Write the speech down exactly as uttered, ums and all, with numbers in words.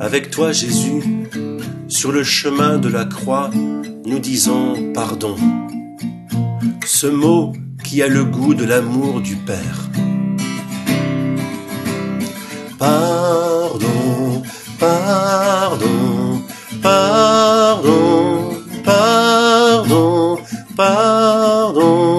avec toi Jésus, sur le chemin de la croix, nous disons pardon. Ce mot qui a le goût de l'amour du Père. Pardon, pardon, pardon, pardon, pardon.